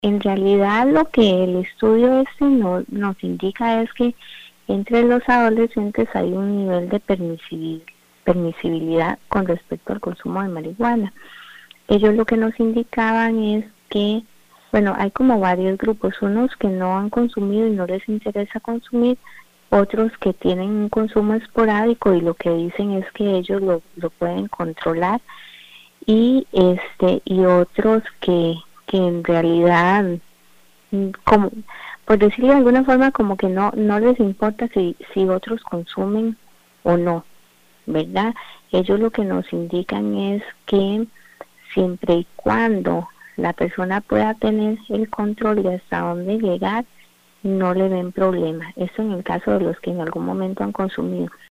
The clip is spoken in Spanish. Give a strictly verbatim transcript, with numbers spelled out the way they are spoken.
En realidad lo que el estudio este no, nos indica es que entre los adolescentes hay un nivel de permisibil, permisibilidad con respecto al consumo de marihuana. Ellos lo que nos indicaban es que, bueno, hay como varios grupos, unos que no han consumido y no les interesa consumir, otros que tienen un consumo esporádico y lo que dicen es que ellos lo, lo pueden controlar, y este y otros que, que en realidad, como por decirlo de alguna forma, como que no no les importa si, si otros consumen o no, ¿verdad? Ellos lo que nos indican es que siempre y cuando la persona pueda tener el control de hasta dónde llegar, no le ven problema. Eso en el caso de los que en algún momento han consumido.